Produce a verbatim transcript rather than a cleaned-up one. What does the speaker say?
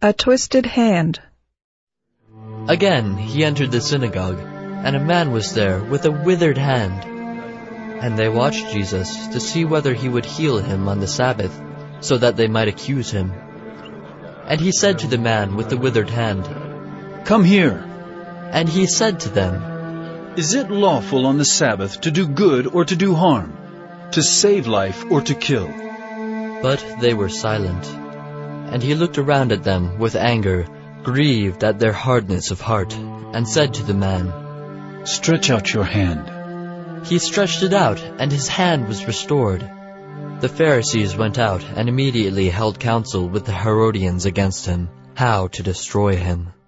A twisted hand. Again he entered the synagogue, and a man was there with a withered hand. And they watched Jesus to see whether he would heal him on the Sabbath, so that they might accuse him. And he said to the man with the withered hand, "Come here." And he said to them, "Is it lawful on the Sabbath to do good or to do harm, to save life or to kill?" But they were silent. And he looked around at them with anger, grieved at their hardness of heart, and said to the man, "Stretch out your hand." He stretched it out, and his hand was restored. The Pharisees went out and immediately held counsel with the Herodians against him, how to destroy him.